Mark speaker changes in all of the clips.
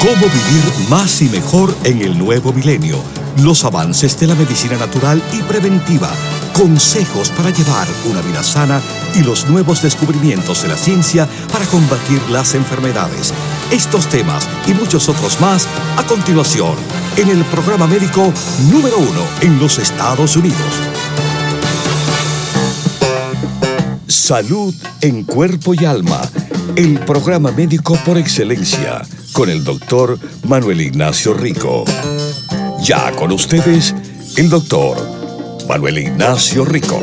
Speaker 1: Cómo vivir más y mejor en el nuevo milenio. Los avances de la medicina natural y preventiva. Consejos para llevar una vida sana y los nuevos descubrimientos de la ciencia para combatir las enfermedades. Estos temas y muchos otros más a continuación en el programa médico número 1 en los Estados Unidos. Salud en cuerpo y alma. El programa médico por excelencia con el doctor Manuel Ignacio Rico. Ya con ustedes, el doctor Manuel Ignacio Rico.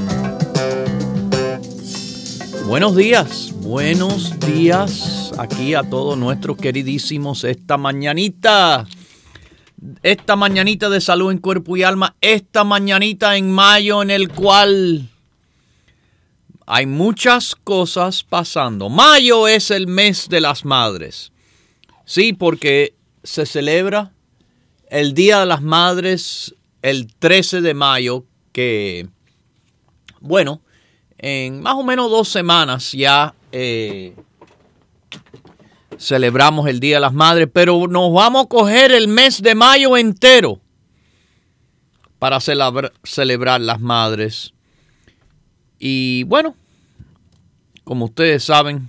Speaker 2: Buenos días aquí a todos nuestros queridísimos esta mañanita de salud en cuerpo y alma, esta mañanita en mayo en el cual hay muchas cosas pasando. Mayo es el mes de las madres. Sí, porque se celebra el Día de las Madres el 13 de mayo, que, bueno, en más o menos 2 semanas ya celebramos el Día de las Madres, pero nos vamos a coger el mes de mayo entero para celebrar las madres. Y bueno, como ustedes saben,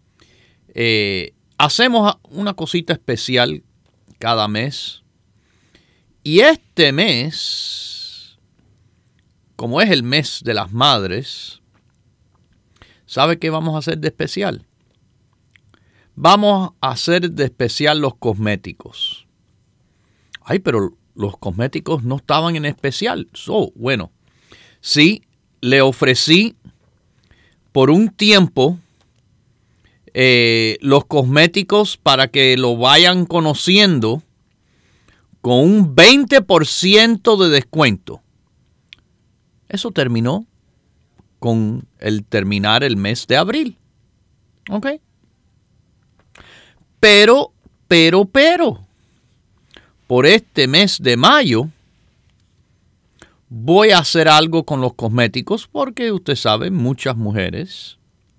Speaker 2: hacemos una cosita especial cada mes. Y este mes, como es el mes de las madres, ¿sabe qué vamos a hacer de especial? Vamos a hacer de especial los cosméticos. Ay, pero los cosméticos no estaban en especial. Bueno, sí, le ofrecí por un tiempo los cosméticos para que lo vayan conociendo con un 20% de descuento. Eso terminó con el terminar el mes de abril. ¿Ok? Pero, por este mes de mayo, voy a hacer algo con los cosméticos porque usted sabe, muchas mujeres,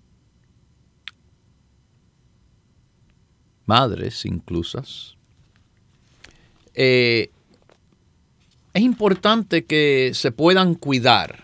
Speaker 2: madres inclusas, es importante que se puedan cuidar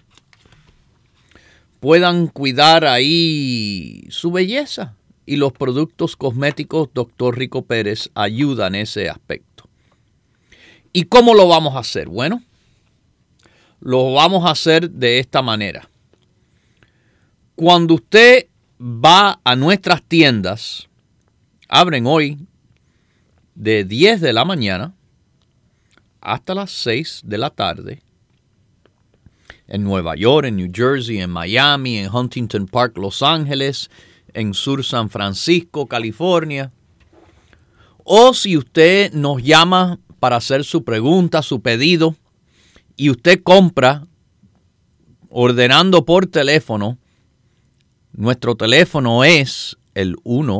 Speaker 2: ahí su belleza, y los productos cosméticos Dr. Rico Pérez ayudan en ese aspecto. ¿Y cómo lo vamos a hacer? Bueno, lo vamos a hacer de esta manera. Cuando usted va a nuestras tiendas, abren hoy de 10 de la mañana hasta las 6 de la tarde en Nueva York, en New Jersey, en Miami, en Huntington Park, Los Ángeles, en Sur San Francisco, California. O si usted nos llama para hacer su pregunta, su pedido, y usted compra ordenando por teléfono, nuestro teléfono es el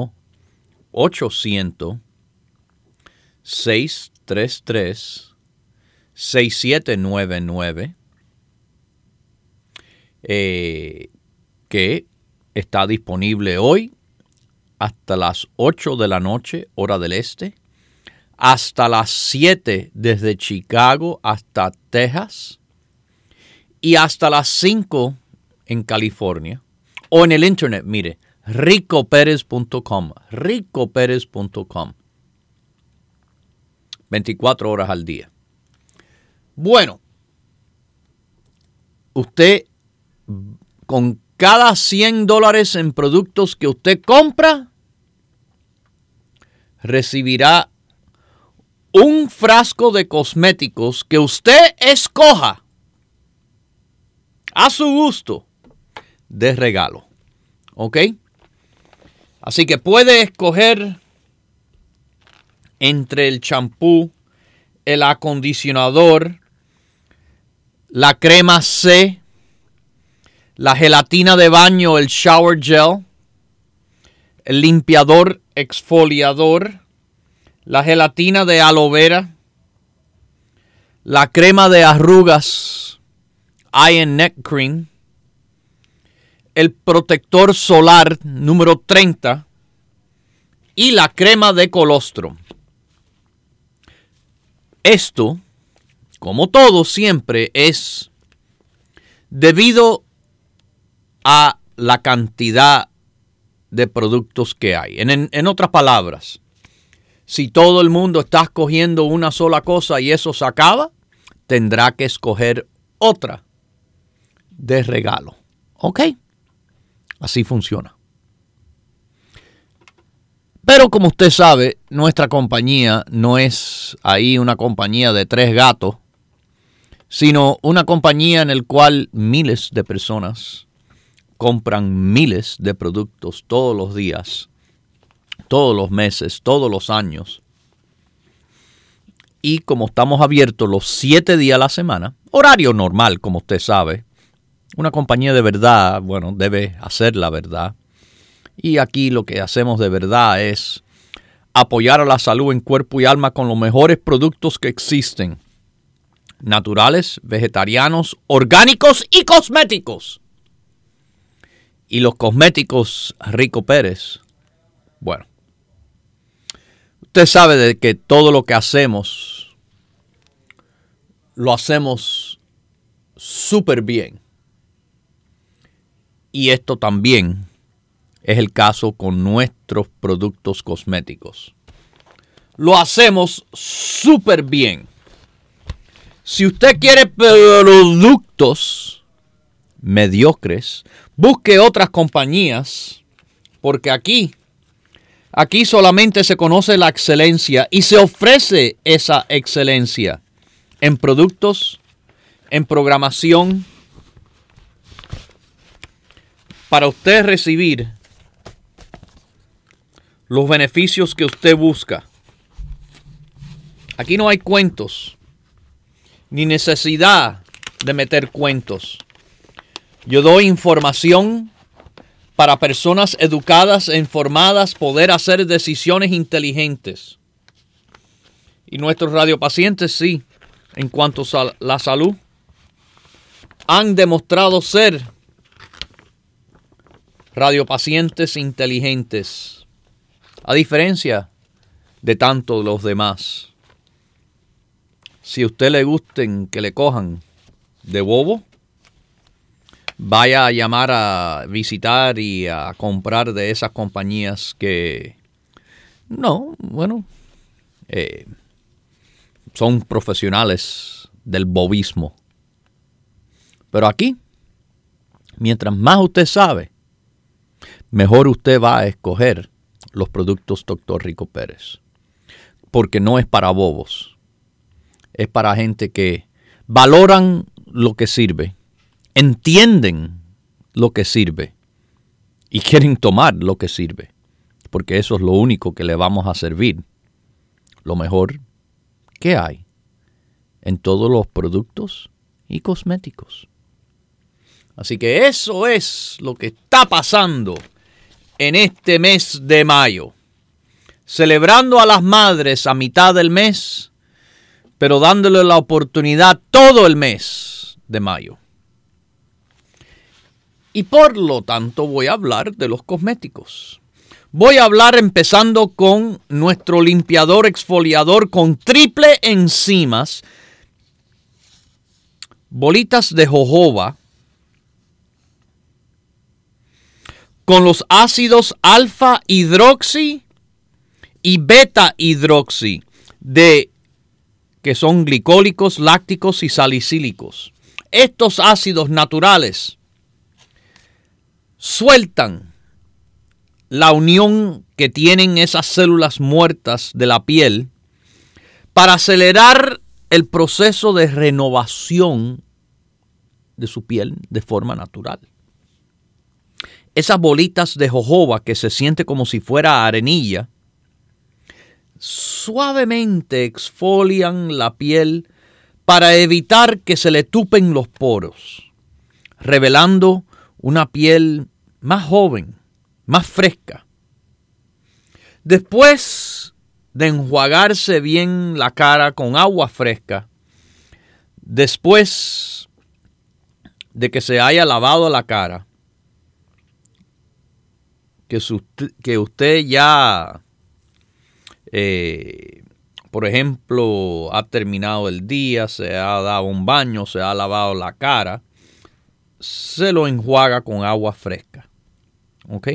Speaker 2: 1-800-633-6799, que está disponible hoy hasta las 8 de la noche, hora del este, hasta las 7 desde Chicago hasta Texas y hasta las 5 en California. O en el internet, mire, ricoperez.com, 24 horas al día. Bueno, usted con cada $100 en productos que usted compra, recibirá un frasco de cosméticos que usted escoja a su gusto de regalo. ¿Ok? Así que puede escoger entre el champú, el acondicionador, la crema C, la gelatina de baño, el shower gel, el limpiador exfoliador, la gelatina de aloe vera, la crema de arrugas, Eye and Neck Cream, el protector solar número 30, y la crema de colostrum. Esto, como todo siempre, es debido a la cantidad de productos que hay. En otras palabras, si todo el mundo está escogiendo una sola cosa y eso se acaba, tendrá que escoger otra de regalo. ¿Ok? Así funciona. Pero como usted sabe, nuestra compañía no es ahí una compañía de 3 gatos, sino una compañía en la cual miles de personas compran miles de productos todos los días, todos los meses, todos los años. Y como estamos abiertos los 7 días a la semana, horario normal, como usted sabe, una compañía de verdad, bueno, debe hacer la verdad. Y aquí lo que hacemos de verdad es apoyar a la salud en cuerpo y alma con los mejores productos que existen. Naturales, vegetarianos, orgánicos y cosméticos. Y los cosméticos Rico Pérez, bueno, usted sabe de que todo lo que hacemos, lo hacemos súper bien. Y esto también es el caso con nuestros productos cosméticos. Lo hacemos súper bien. Si usted quiere productos mediocres, busque otras compañías, porque aquí solamente se conoce la excelencia y se ofrece esa excelencia en productos, en programación, para usted recibir los beneficios que usted busca. Aquí no hay cuentos, ni necesidad de meter cuentos. Yo doy información para personas educadas e informadas poder hacer decisiones inteligentes. Y nuestros radiopacientes, sí, en cuanto a la salud, han demostrado ser radiopacientes inteligentes, a diferencia de tantos los demás. Si a usted le gusten que le cojan de bobo, vaya a llamar a visitar y a comprar de esas compañías que son profesionales del bobismo. Pero aquí, mientras más usted sabe, mejor usted va a escoger los productos Dr. Rico Pérez. Porque no es para bobos. Es para gente que valoran lo que sirve, entienden lo que sirve y quieren tomar lo que sirve. Porque eso es lo único que le vamos a servir. Lo mejor que hay en todos los productos y cosméticos. Así que eso es lo que está pasando en este mes de mayo. Celebrando a las madres a mitad del mes, pero dándole la oportunidad todo el mes de mayo. Y por lo tanto voy a hablar de los cosméticos. Voy a hablar empezando con nuestro limpiador exfoliador con triple enzimas, bolitas de jojoba, con los ácidos alfa hidroxi y beta hidroxi, que son glicólicos, lácticos y salicílicos. Estos ácidos naturales sueltan la unión que tienen esas células muertas de la piel para acelerar el proceso de renovación de su piel de forma natural. Esas bolitas de jojoba que se siente como si fuera arenilla, suavemente exfolian la piel para evitar que se le tupen los poros, revelando una piel más joven, más fresca. Después de enjuagarse bien la cara con agua fresca, después de que se haya lavado la cara, que usted ya por ejemplo, ha terminado el día, se ha dado un baño, se ha lavado la cara, se lo enjuaga con agua fresca. ¿Ok?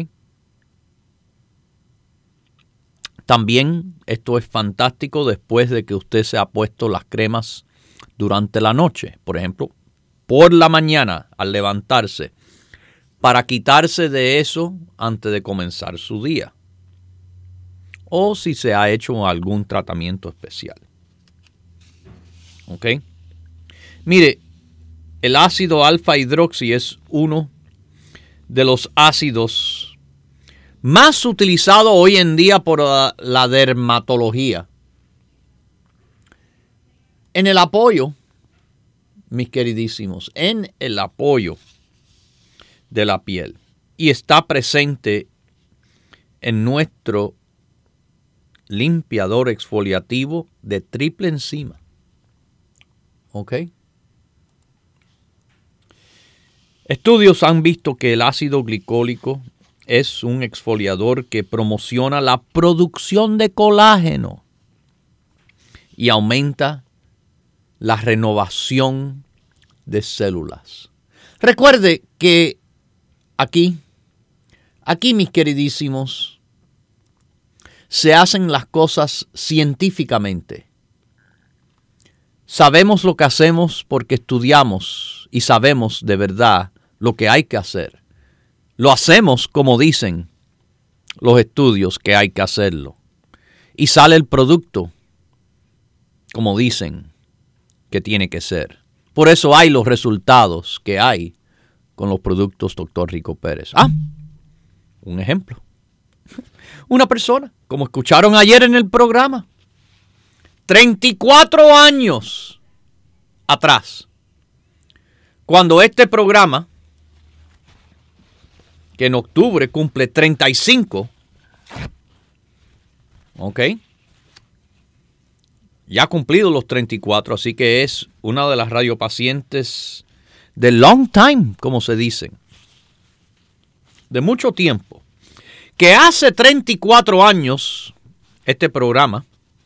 Speaker 2: También esto es fantástico después de que usted se ha puesto las cremas durante la noche. Por ejemplo, por la mañana al levantarse, para quitarse de eso antes de comenzar su día. O si se ha hecho algún tratamiento especial. ¿Ok? Mire, el ácido alfa hidroxi es uno de los ácidos más utilizado hoy en día por la dermatología. En el apoyo, mis queridísimos, en el apoyo de la piel. Y está presente en nuestro limpiador exfoliativo de triple enzima. ¿Ok? Estudios han visto que el ácido glicólico es un exfoliador que promociona la producción de colágeno y aumenta la renovación de células. Recuerde que aquí, mis queridísimos, se hacen las cosas científicamente. Sabemos lo que hacemos porque estudiamos y sabemos de verdad lo que hay que hacer. Lo hacemos como dicen los estudios que hay que hacerlo. Y sale el producto como dicen que tiene que ser. Por eso hay los resultados que hay con los productos Dr. Rico Pérez. Un ejemplo. Una persona, como escucharon ayer en el programa, 34 años atrás, cuando este programa, que en octubre cumple 35, ¿ok? Ya ha cumplido los 34, así que es una de las radiopacientes de long time, como se dicen, de mucho tiempo, que hace 34 años este programa,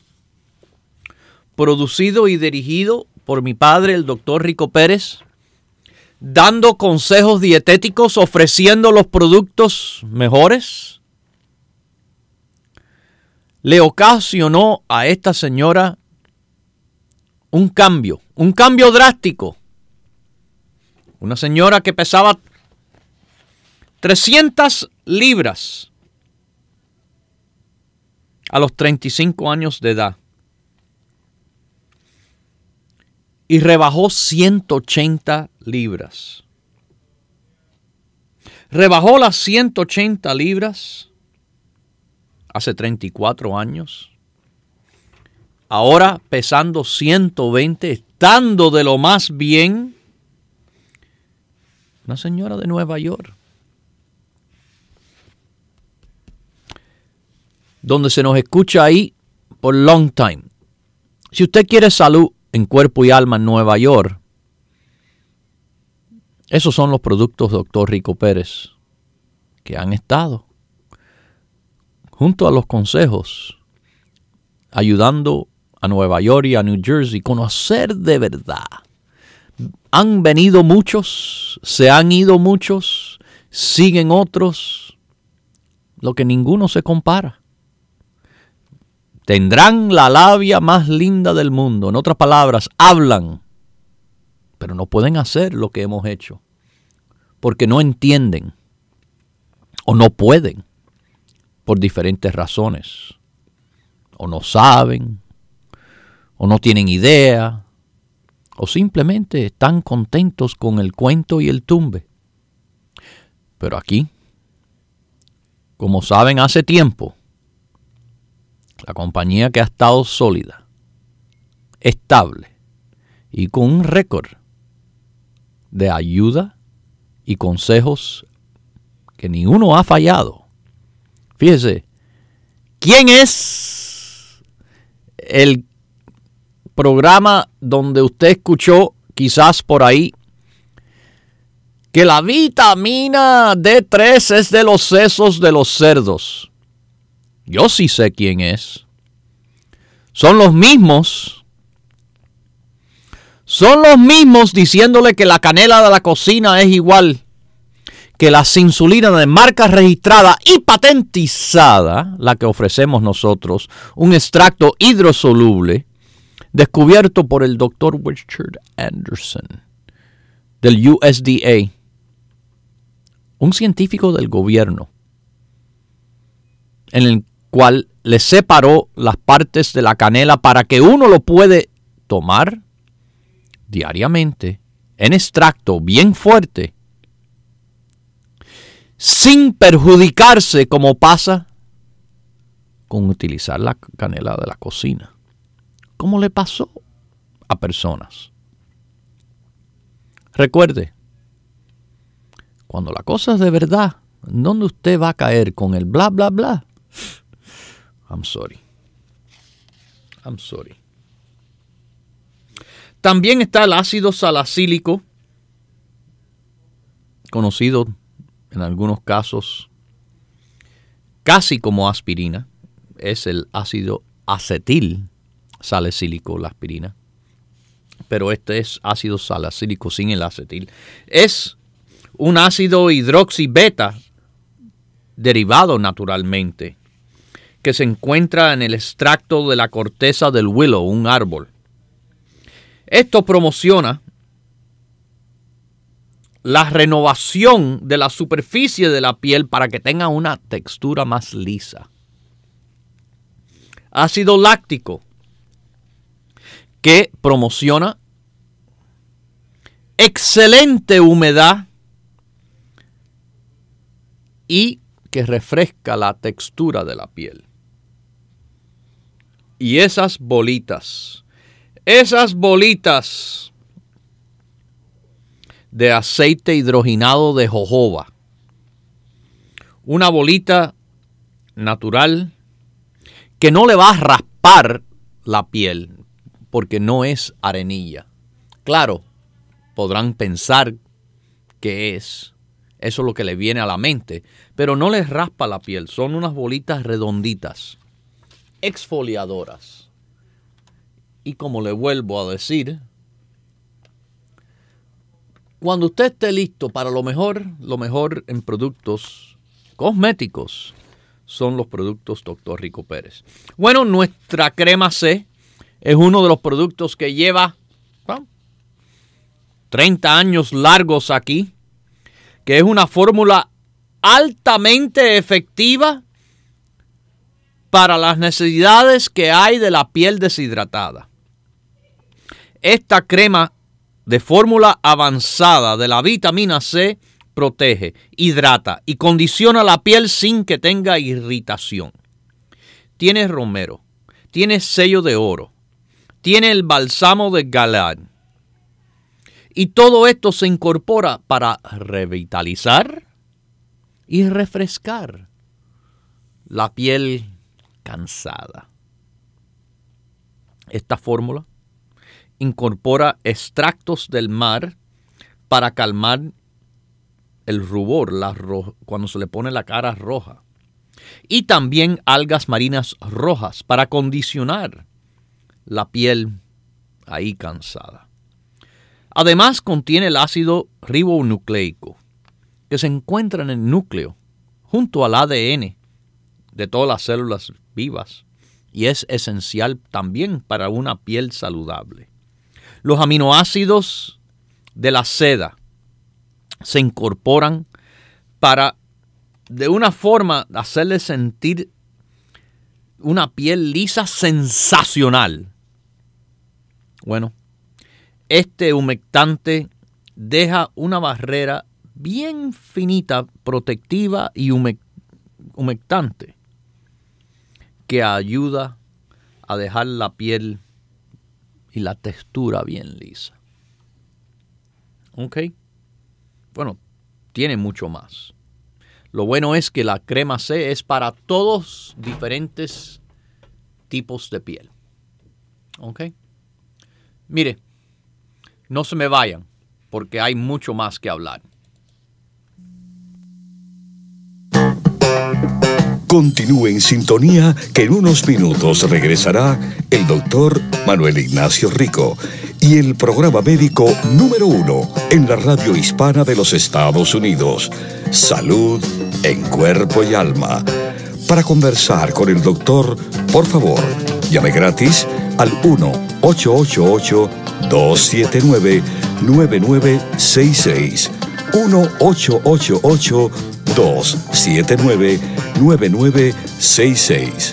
Speaker 2: producido y dirigido por mi padre, el Dr. Rico Pérez, dando consejos dietéticos, ofreciendo los productos mejores, le ocasionó a esta señora un cambio drástico. Una señora que pesaba 300 libras a los 35 años de edad. Y rebajó 180 libras. Rebajó las 180 libras hace 34 años. Ahora pesando 120, estando de lo más bien. Una señora de Nueva York. Donde se nos escucha ahí por long time. Si usted quiere salud en cuerpo y alma en Nueva York, esos son los productos Dr. Rico Pérez que han estado junto a los consejos ayudando a Nueva York y a New Jersey a conocer de verdad. Han venido muchos, se han ido muchos, siguen otros, lo que ninguno se compara. Tendrán la labia más linda del mundo. En otras palabras, hablan, pero no pueden hacer lo que hemos hecho, porque no entienden o no pueden por diferentes razones. O no saben, o no tienen idea, o simplemente están contentos con el cuento y el tumbe. Pero aquí, como saben hace tiempo, la compañía que ha estado sólida, estable y con un récord de ayuda y consejos que ni uno ha fallado. Fíjese, ¿quién es el programa donde usted escuchó quizás por ahí que la vitamina D3 es de los sesos de los cerdos? Yo sí sé quién es. Son los mismos diciéndole que la canela de la cocina es igual que la insulina de marca registrada y patentizada, la que ofrecemos nosotros, un extracto hidrosoluble descubierto por el Dr. Richard Anderson del USDA, un científico del gobierno, en el cual le separó las partes de la canela para que uno lo puede tomar diariamente en extracto bien fuerte, sin perjudicarse como pasa con utilizar la canela de la cocina, como le pasó a personas. Recuerde, cuando la cosa es de verdad, ¿dónde usted va a caer con el bla, bla, bla? I'm sorry. También está el ácido salicílico, conocido en algunos casos casi como aspirina. Es el ácido acetil salicílico, la aspirina. Pero este es ácido salicílico sin el acetil. Es un ácido hidroxibeta derivado naturalmente, que se encuentra en el extracto de la corteza del willow, un árbol. Esto promociona la renovación de la superficie de la piel para que tenga una textura más lisa. Ácido láctico, que promociona excelente humedad y que refresca la textura de la piel. Y esas bolitas de aceite hidrogenado de jojoba, una bolita natural que no le va a raspar la piel porque no es arenilla. Claro, podrán pensar que es. Eso es lo que le viene a la mente, pero no les raspa la piel. Son unas bolitas redonditas, exfoliadoras. Y como le vuelvo a decir, cuando usted esté listo para lo mejor en productos cosméticos son los productos Dr. Rico Pérez. Bueno, nuestra crema C es uno de los productos que lleva 30 años largos aquí, que es una fórmula altamente efectiva para las necesidades que hay de la piel deshidratada. Esta crema de fórmula avanzada de la vitamina C protege, hidrata y condiciona la piel sin que tenga irritación. Tiene romero, tiene sello de oro, tiene el bálsamo de Galad. Y todo esto se incorpora para revitalizar y refrescar la piel cansada. Esta fórmula incorpora extractos del mar para calmar el rubor cuando se le pone la cara roja. Y también algas marinas rojas para condicionar la piel ahí cansada. Además contiene el ácido ribonucleico, que se encuentra en el núcleo, junto al ADN de todas las células vivas, y es esencial también para una piel saludable. Los aminoácidos de la seda se incorporan para, de una forma, hacerle sentir una piel lisa sensacional. Bueno, este humectante deja una barrera bien finita, protectiva y humectante, que ayuda a dejar la piel y la textura bien lisa. ¿Ok? Bueno, tiene mucho más. Lo bueno es que la crema C es para todos diferentes tipos de piel. ¿Ok? Mire, no se me vayan, porque hay mucho más que hablar.
Speaker 1: Continúe en sintonía que en unos minutos regresará el doctor Manuel Ignacio Rico y el programa médico número 1 en la radio hispana de los Estados Unidos, Salud en Cuerpo y Alma. Para conversar con el doctor, por favor, llame gratis al 1-888-279-9966. 1-888-279-9966.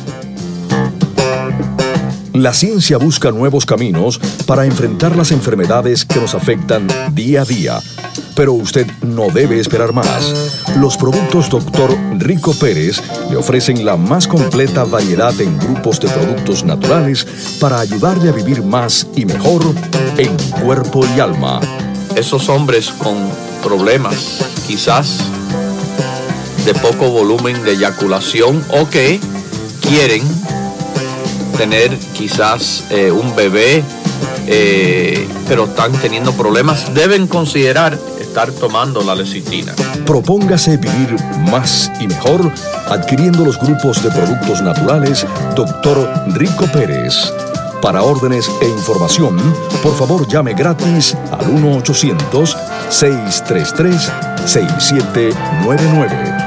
Speaker 1: La ciencia busca nuevos caminos para enfrentar las enfermedades que nos afectan día a día. Pero usted no debe esperar más. Los productos Dr. Rico Pérez le ofrecen la más completa variedad en grupos de productos naturales para ayudarle a vivir más y mejor en cuerpo y alma.
Speaker 2: Esos hombres con problemas, quizás de poco volumen de eyaculación o que quieren tener quizás un bebé, pero están teniendo problemas, deben considerar estar tomando la lecitina.
Speaker 1: Propóngase vivir más y mejor adquiriendo los grupos de productos naturales Dr. Rico Pérez. Para órdenes e información, por favor llame gratis al 1-800-633-6799.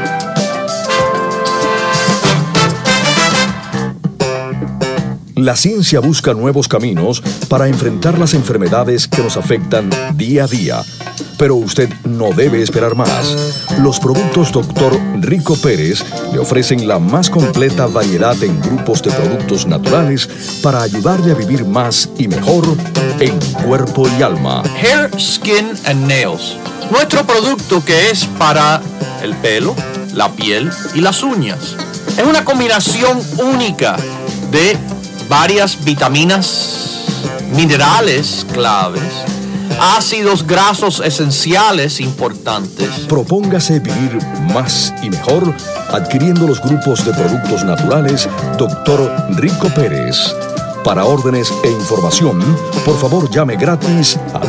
Speaker 1: La ciencia busca nuevos caminos para enfrentar las enfermedades que nos afectan día a día. Pero usted no debe esperar más. Los productos Dr. Rico Pérez le ofrecen la más completa variedad en grupos de productos naturales para ayudarle a vivir más y mejor en cuerpo y alma.
Speaker 2: Hair, Skin and Nails. Nuestro producto que es para el pelo, la piel y las uñas. Es una combinación única de varias vitaminas, minerales claves, ácidos grasos esenciales importantes.
Speaker 1: Propóngase vivir más y mejor adquiriendo los grupos de productos naturales Dr. Rico Pérez. Para órdenes e información, por favor llame gratis al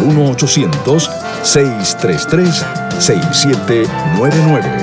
Speaker 1: 1-800-633-6799.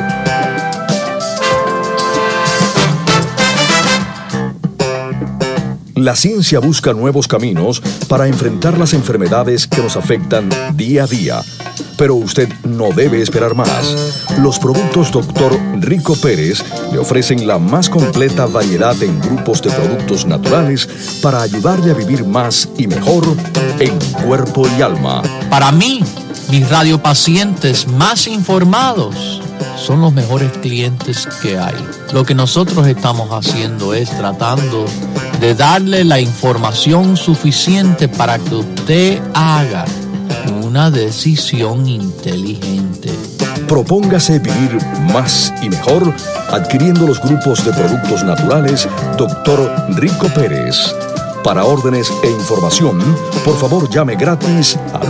Speaker 1: La ciencia busca nuevos caminos para enfrentar las enfermedades que nos afectan día a día. Pero usted no debe esperar más. Los productos Dr. Rico Pérez le ofrecen la más completa variedad en grupos de productos naturales para ayudarle a vivir más y mejor en cuerpo y alma.
Speaker 2: Para mí, mis radiopacientes más informados son los mejores clientes que hay. Lo que nosotros estamos haciendo es tratando de darle la información suficiente para que usted haga una decisión inteligente.
Speaker 1: Propóngase vivir más y mejor adquiriendo los grupos de productos naturales Dr. Rico Pérez. Para órdenes e información, por favor llame gratis al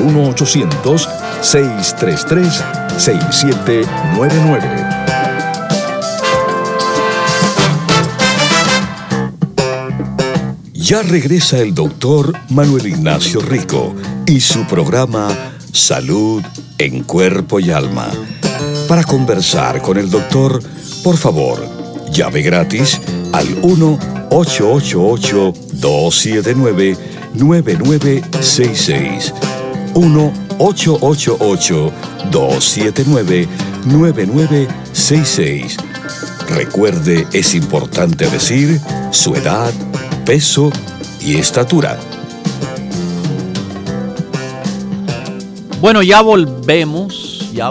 Speaker 1: 1-800-633-6799. Ya regresa el doctor Manuel Ignacio Rico y su programa Salud en Cuerpo y Alma. Para conversar con el doctor, por favor, llame gratis al 1-888-279-9966. 1-888-279-9966. Recuerde, es importante decir su edad, peso y estatura.
Speaker 2: Bueno, ya volvemos.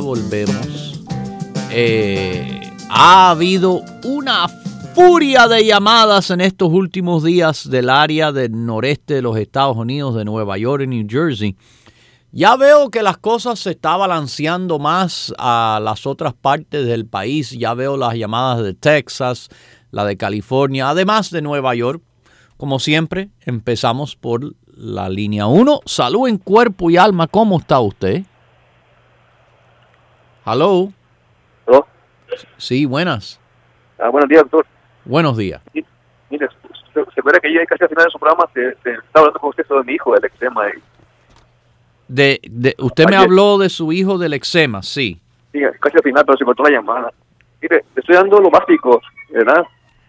Speaker 2: Ha habido una furia de llamadas en estos últimos días del área del noreste de los Estados Unidos, de Nueva York y New Jersey. Ya veo que las cosas se están balanceando más a las otras partes del país. Ya veo las llamadas de Texas, la de California, además de Nueva York. Como siempre, empezamos por la línea 1. Salud en Cuerpo y Alma. ¿Cómo está usted? ¿Aló?
Speaker 3: ¿Aló?
Speaker 2: Sí, buenas.
Speaker 3: Buenos días, doctor.
Speaker 2: Buenos días.
Speaker 3: Mire, se acuerda que ya casi al final de su programa se estaba hablando con usted sobre mi hijo, del eczema.
Speaker 2: Usted me habló de su hijo del eczema, sí.
Speaker 3: Sí, casi al final, pero se cortó la llamada. mire, le estoy dando lo básico, ¿verdad?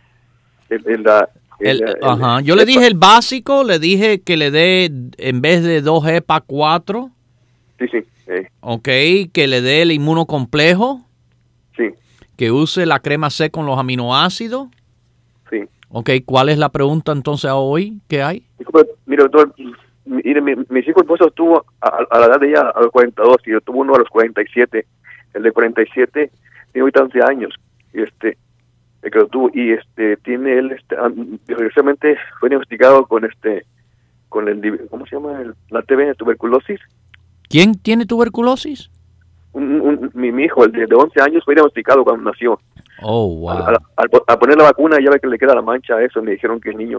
Speaker 2: Yo le dije el básico, le dije que le dé, en vez de 2 EPA, 4.
Speaker 3: Sí.
Speaker 2: Ok, que le dé el inmunocomplejo.
Speaker 3: Sí.
Speaker 2: Que use la crema C con los aminoácidos.
Speaker 3: Sí.
Speaker 2: Ok, ¿cuál es la pregunta entonces hoy que hay?
Speaker 3: Mire, doctor, mi hijo esposo estuvo a la edad de ella a los 42 y yo tuve uno a los 47. El de 47 tiene ahorita 11 años. El que lo tuvo, y tiene él, recientemente fue diagnosticado con ¿cómo se llama? La TB, tuberculosis.
Speaker 2: ¿Quién tiene tuberculosis?
Speaker 3: Mi hijo, el de 11 años, fue diagnosticado cuando nació.
Speaker 2: Oh, wow.
Speaker 3: Al poner la vacuna, ya ve que le queda la mancha a eso, me dijeron que el niño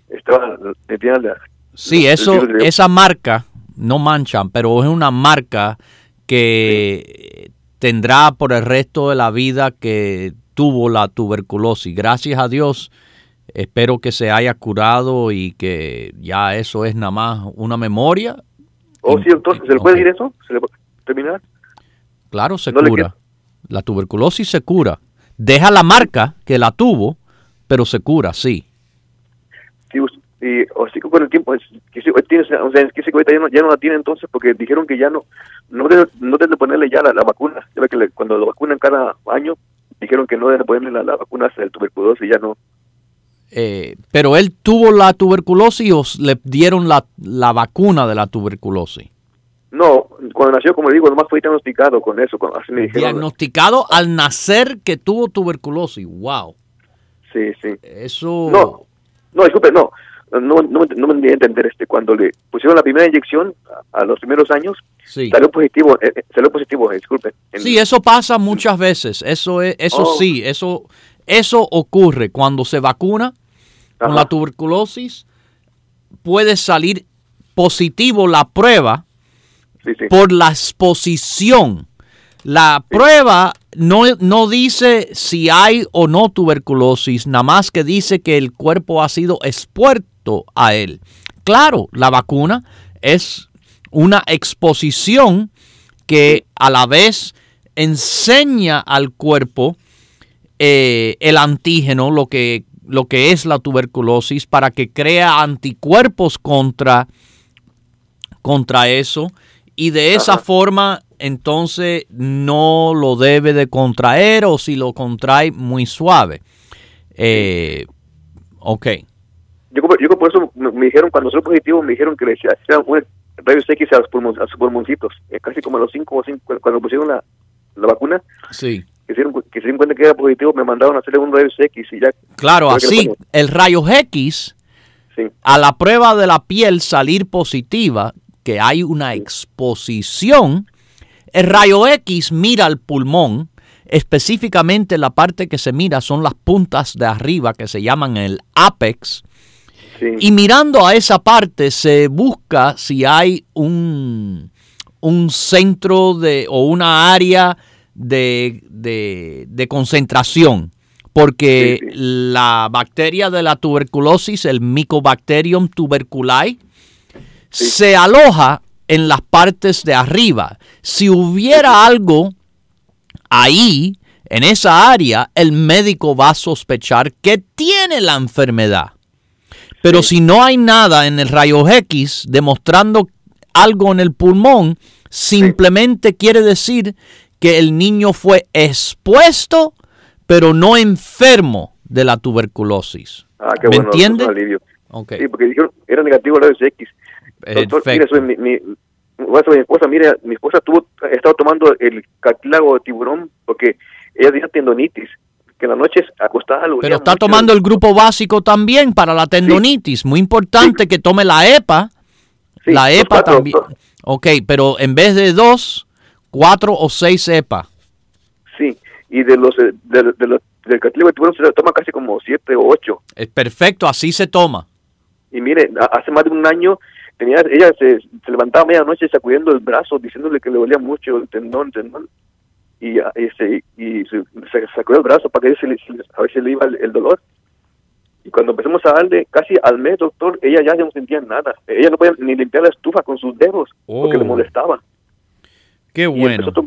Speaker 2: Sí, esa marca, no manchan, pero es una marca que tendrá por el resto de la vida que tuvo la tuberculosis. Gracias a Dios, espero que se haya curado y que ya eso es nada más una memoria.
Speaker 3: Sí, entonces, ¿se le puede decir eso? ¿Se le puede terminar?
Speaker 2: Claro, se cura. La tuberculosis se cura. Deja la marca que la tuvo, pero se cura, sí.
Speaker 3: Sí, sí, con el tiempo, que ahorita ya no la tiene entonces, porque dijeron que ya no deben ponerle ya la vacuna. Ya ve que cuando lo vacunan cada año, dijeron que no deben ponerle la vacuna del tuberculosis, ya no.
Speaker 2: Pero él tuvo la tuberculosis o le dieron la vacuna de la tuberculosis.
Speaker 3: No, cuando nació, como le digo, nomás fue diagnosticado con eso. Así me dijeron.
Speaker 2: Diagnosticado al nacer que tuvo tuberculosis. Wow.
Speaker 3: Sí.
Speaker 2: Eso.
Speaker 3: No, disculpe, no me entendí entender. Cuando le pusieron la primera inyección a los primeros años,
Speaker 2: sí,
Speaker 3: salió positivo, disculpe.
Speaker 2: Sí, eso pasa muchas veces. Sí, eso ocurre cuando se vacuna con la tuberculosis. Puede salir positivo la prueba.
Speaker 3: Sí.
Speaker 2: Por la exposición. La prueba no dice si hay o no tuberculosis, nada más que dice que el cuerpo ha sido expuesto a él. Claro, la vacuna es una exposición que a la vez enseña al cuerpo el antígeno, lo que es la tuberculosis, para que crea anticuerpos contra eso. Y de esa forma, entonces, no lo debe de contraer, o si lo contrae, muy suave. Ok.
Speaker 3: Yo por eso me dijeron, cuando soy positivo, me dijeron que le hacían un rayos X a sus pulmoncitos. Casi como a los 5 cuando pusieron la vacuna.
Speaker 2: Sí.
Speaker 3: Que se dieron cuenta que era positivo, me mandaron a hacerle un rayos X y ya.
Speaker 2: Claro, así, el rayos X, sí, a la prueba de la piel salir positiva, que hay una exposición, el rayo X mira al pulmón, específicamente la parte que se mira son las puntas de arriba que se llaman el ápex, sí, y mirando a esa parte se busca si hay un centro o una área de concentración, porque sí, la bacteria de la tuberculosis, el Mycobacterium tuberculare, sí, se aloja en las partes de arriba. Si hubiera algo ahí, en esa área, el médico va a sospechar que tiene la enfermedad. Pero sí, si no hay nada en el rayo X demostrando algo en el pulmón, simplemente quiere decir que el niño fue expuesto, pero no enfermo de la tuberculosis.
Speaker 3: Qué
Speaker 2: ¿Me
Speaker 3: bueno,
Speaker 2: entiende?
Speaker 3: Okay. Sí, porque dijeron era negativo el rayos X. Doctor, mire, mi esposa, mi esposa ha estado tomando el cartílago de tiburón porque ella tiene tendonitis, que en la noche acostada.
Speaker 2: Pero está tomando el grupo básico también para la tendonitis. Sí. Muy importante, sí, que tome la EPA. Sí, la EPA también. Ok, pero en vez de 2, 4 o 6 EPA.
Speaker 3: Sí, y del cartílago de tiburón se le toma casi como 7 o 8.
Speaker 2: Es perfecto, así se toma.
Speaker 3: Y mire, hace más de un año ella se levantaba a medianoche sacudiendo el brazo, diciéndole que le dolía mucho el tendón, y se sacudió el brazo para que a ver si le iba el dolor. Y cuando empezamos a darle casi al mes, doctor, ella ya no sentía nada. Ella no podía ni limpiar la estufa con sus dedos porque le molestaba.
Speaker 2: Qué bueno.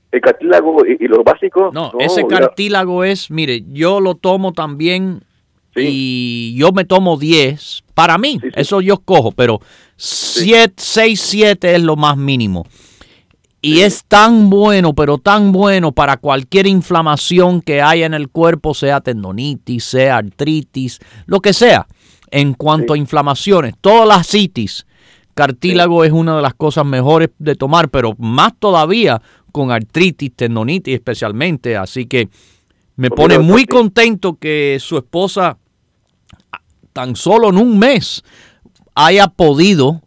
Speaker 3: el cartílago y lo básico.
Speaker 2: No, ese cartílago es, mire, yo lo tomo también y yo me tomo 10. Para mí, eso yo escojo, pero 6, 7 es lo más mínimo. Y es tan bueno, pero tan bueno para cualquier inflamación que haya en el cuerpo, sea tendonitis, sea artritis, lo que sea. En cuanto a inflamaciones, todas las citis, cartílago es una de las cosas mejores de tomar, pero más todavía con artritis, tendonitis especialmente. Así que me pone muy contento que su esposa tan solo en un mes haya podido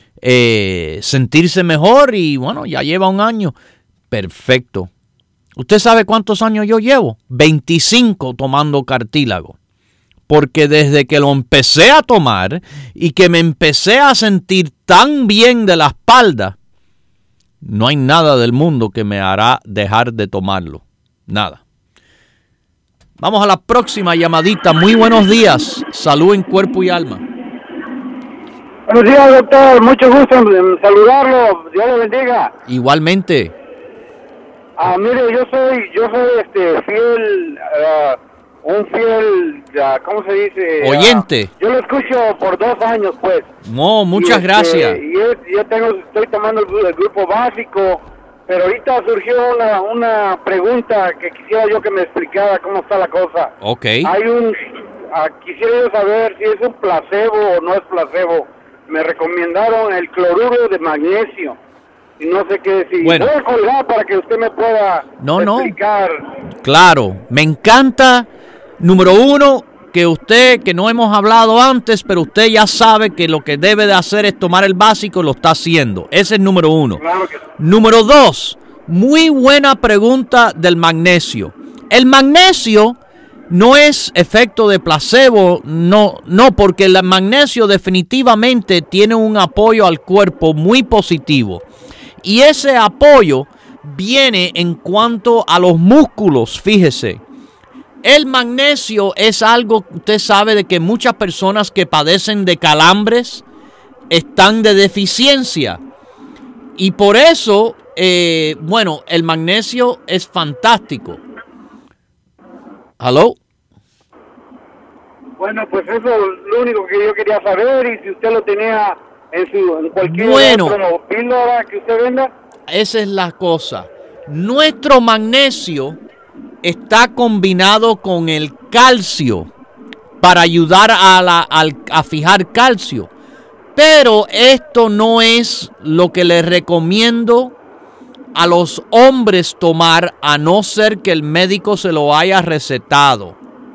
Speaker 2: sentirse mejor y bueno, ya lleva un año. Perfecto. ¿Usted sabe cuántos años yo llevo? 25 tomando cartílago. Porque desde que lo empecé a tomar y que me empecé a sentir tan bien de la espalda, no hay nada del mundo que me hará dejar de tomarlo. Nada. Vamos a la próxima llamadita. Muy buenos días. Salud en cuerpo y alma.
Speaker 4: Buenos días, doctor. Mucho gusto en saludarlo. Dios lo bendiga.
Speaker 2: Igualmente.
Speaker 4: Mire, yo soy fiel, un fiel, ¿cómo se dice?
Speaker 2: Oyente.
Speaker 4: Yo lo escucho por 2 años, pues.
Speaker 2: No, muchas gracias.
Speaker 4: Estoy tomando el grupo básico, pero ahorita surgió una pregunta que quisiera yo que me explicara cómo está la cosa.
Speaker 2: Ok.
Speaker 4: Quisiera yo saber si es un placebo o no es placebo. Me recomendaron el cloruro de magnesio y no sé qué decir.
Speaker 2: Bueno.
Speaker 4: Voy a colgar para que usted me pueda explicar.
Speaker 2: Claro, me encanta. Número 1, que no hemos hablado antes, pero usted ya sabe que lo que debe de hacer es tomar el básico, lo está haciendo. Ese es número 1.
Speaker 4: Claro que sí.
Speaker 2: Número 2, muy buena pregunta del magnesio. El magnesio no es efecto de placebo, no, porque el magnesio definitivamente tiene un apoyo al cuerpo muy positivo. Y ese apoyo viene en cuanto a los músculos, fíjese. El magnesio es algo, usted sabe de que muchas personas que padecen de calambres están de deficiencia. Y por eso, el magnesio es fantástico. ¿Aló?
Speaker 4: Bueno, pues eso es lo único que yo quería saber, y si usted lo tenía en cualquier otro píldora que usted venda.
Speaker 2: Esa es la cosa. Nuestro magnesio está combinado con el calcio para ayudar a fijar calcio. Pero esto no es lo que les recomiendo a los hombres tomar, a no ser que el médico se lo haya recetado.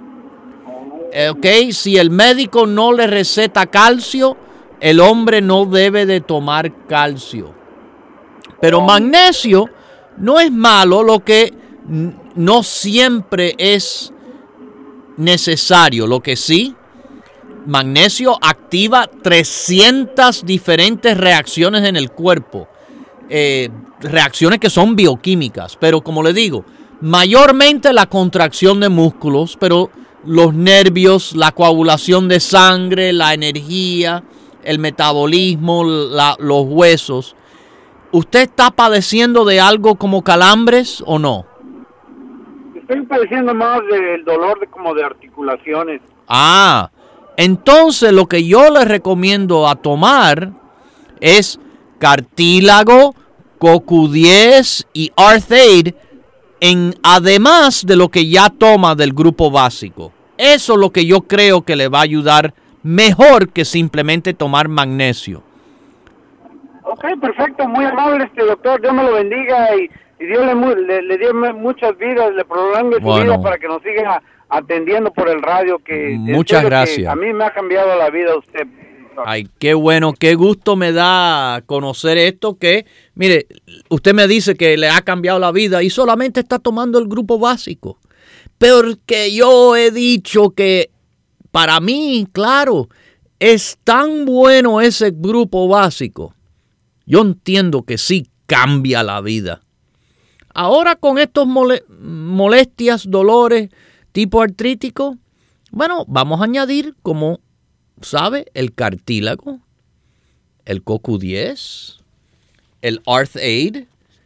Speaker 2: Si el médico no le receta calcio, el hombre no debe de tomar calcio. Pero magnesio no es malo, lo que no siempre es necesario. Lo que sí, magnesio activa 300 diferentes reacciones en el cuerpo. Reacciones que son bioquímicas, pero como le digo, mayormente la contracción de músculos, pero los nervios, la coagulación de sangre, la energía, el metabolismo, los huesos. ¿Usted está padeciendo de algo como calambres o no?
Speaker 4: Estoy padeciendo más del dolor como de articulaciones.
Speaker 2: Entonces lo que yo le recomiendo a tomar es cartílago, CoQ10 y Arthaid, además de lo que ya toma del grupo básico. Eso es lo que yo creo que le va a ayudar mejor que simplemente tomar magnesio.
Speaker 4: Ok, perfecto, muy amable doctor, Dios me lo bendiga y Dios le dé muchas vidas, le prolongue su vida para que nos siga atendiendo por el radio.
Speaker 2: Muchas gracias.
Speaker 4: A mí me ha cambiado la vida usted.
Speaker 2: Ay, qué bueno, qué gusto me da conocer esto, que, mire, usted me dice que le ha cambiado la vida y solamente está tomando el grupo básico. Pero que yo he dicho que para mí, claro, es tan bueno ese grupo básico. Yo entiendo que sí cambia la vida. Ahora con estos molestias, dolores tipo artrítico, bueno, vamos a añadir, como sabe, el cartílago, el CoQ10, el Arthaid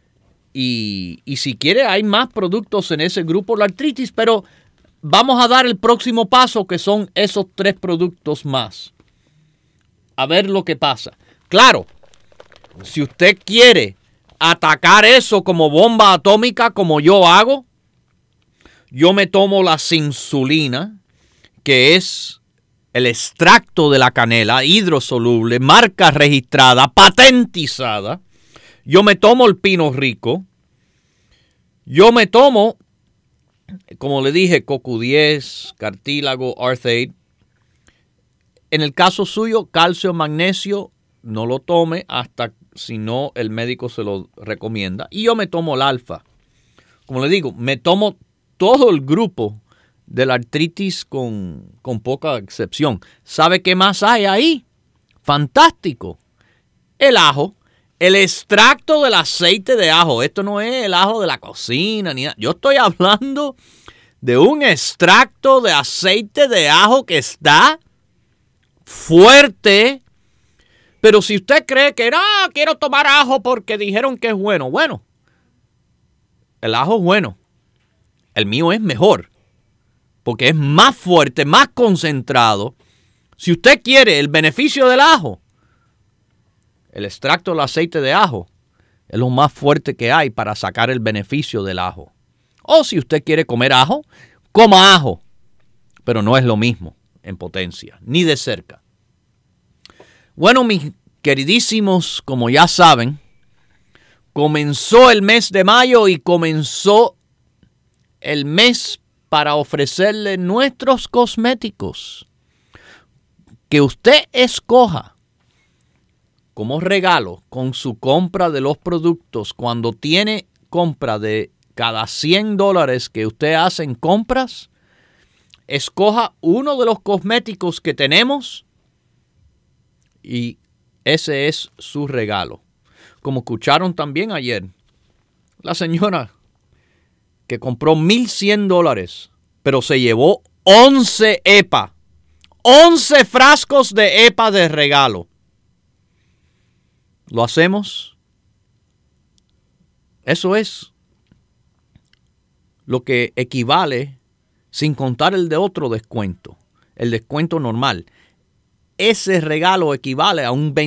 Speaker 2: Y si quiere, hay más productos en ese grupo, la artritis, pero vamos a dar el próximo paso, que son esos 3 productos más. A ver lo que pasa. Claro, si usted quiere atacar eso como bomba atómica, como yo hago, yo me tomo la Sinsulina, que es el extracto de la canela hidrosoluble, marca registrada, patentizada. Yo me tomo el Pino Rico. Yo me tomo, como le dije, CoQ10, cartílago, Arthaid. En el caso suyo, calcio, magnesio, no lo tome hasta si no el médico se lo recomienda. Y yo me tomo el alfa. Como le digo, me tomo todo el grupo de la artritis con poca excepción. ¿Sabe qué más hay ahí? Fantástico. El ajo. El extracto del aceite de ajo. Esto no es el ajo de la cocina ni nada. Yo estoy hablando de un extracto de aceite de ajo que está fuerte. Pero si usted cree que no, quiero tomar ajo porque dijeron que es bueno. Bueno, el ajo es bueno. El mío es mejor porque es más fuerte, más concentrado. Si usted quiere el beneficio del ajo, el extracto del aceite de ajo es lo más fuerte que hay para sacar el beneficio del ajo. O si usted quiere comer ajo, coma ajo. Pero no es lo mismo en potencia, ni de cerca. Bueno, mis queridísimos, como ya saben, comenzó el mes de mayo y comenzó el mes para ofrecerle nuestros cosméticos. Que usted escoja como regalo con su compra de los productos, cuando tiene compra de cada $100 que usted hace en compras, escoja uno de los cosméticos que tenemos y ese es su regalo. Como escucharon también ayer, la señora que compró $1,100, pero se llevó 11 EPA, 11 frascos de EPA de regalo. ¿Lo hacemos? Eso es lo que equivale, sin contar el de otro descuento, el descuento normal. Ese regalo equivale a un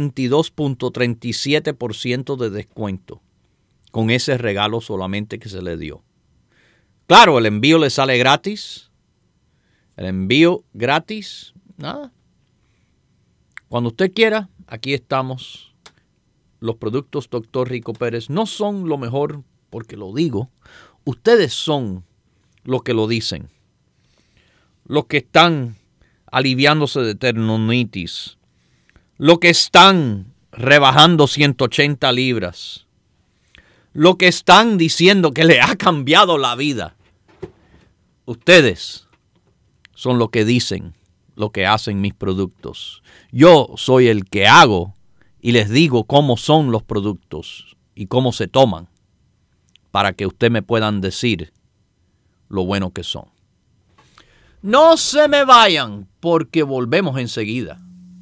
Speaker 2: 22.37% de descuento con ese regalo solamente que se le dio. Claro, el envío le sale gratis. El envío gratis, nada. Cuando usted quiera, aquí estamos. Los productos Dr. Rico Pérez no son lo mejor porque lo digo. Ustedes son los que lo dicen. Los que están aliviándose de tendinitis. Los que están rebajando 180 libras. Los que están diciendo que le ha cambiado la vida. Ustedes son los que dicen, lo que hacen mis productos. Yo soy el que hago y les digo cómo son los productos y cómo se toman para que ustedes me puedan decir lo bueno que son. No se me vayan porque volvemos enseguida.